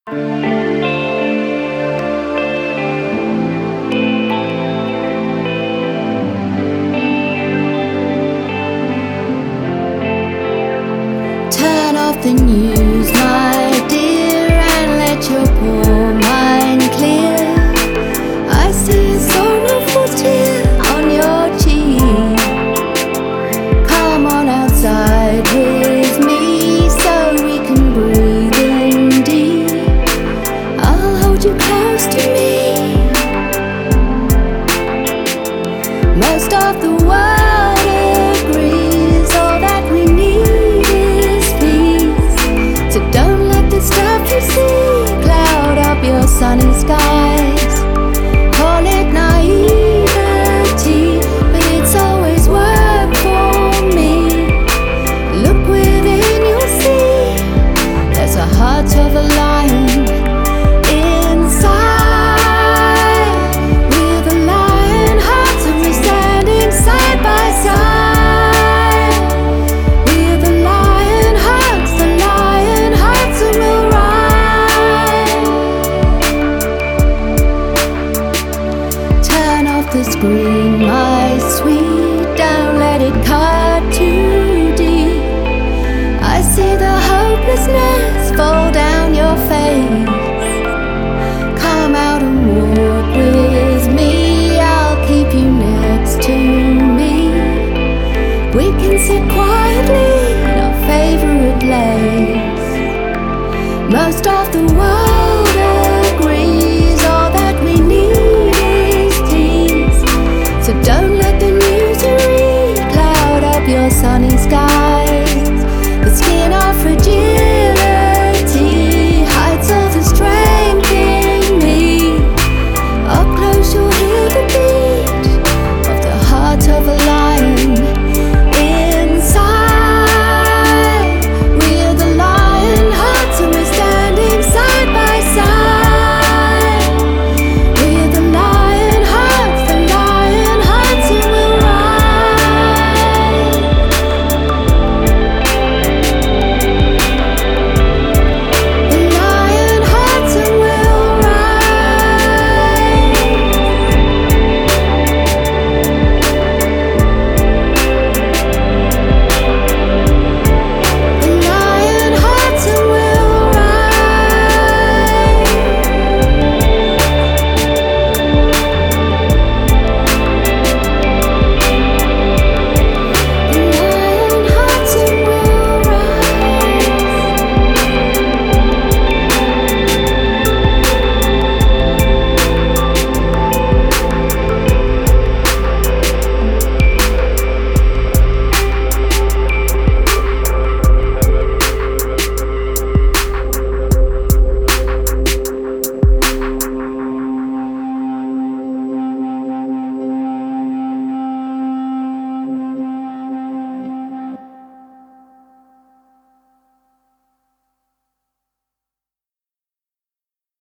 Turn off the news, my dear, and let your poor mind clear. I see a sorrowful tear on your cheek. Come on outside with me so we can breathe in deep. I'll hold you close to me. Most of the world agrees all that we need is peace. So don't let the stuff you see cloud up your sunny skies. Call it naivety, but it's always worked for me. Look within, you'll see there's a heart of a lion inside. With a lion heart, and we're standing side by side. With the lion hearts, and we'll ride. Turn off the screen, my sweet, don't let it cut too deep. I see the hopelessness fall down your face. Come out and walk with me, I'll keep you next to me. We can sit quietly in our favorite place. Most of the world agrees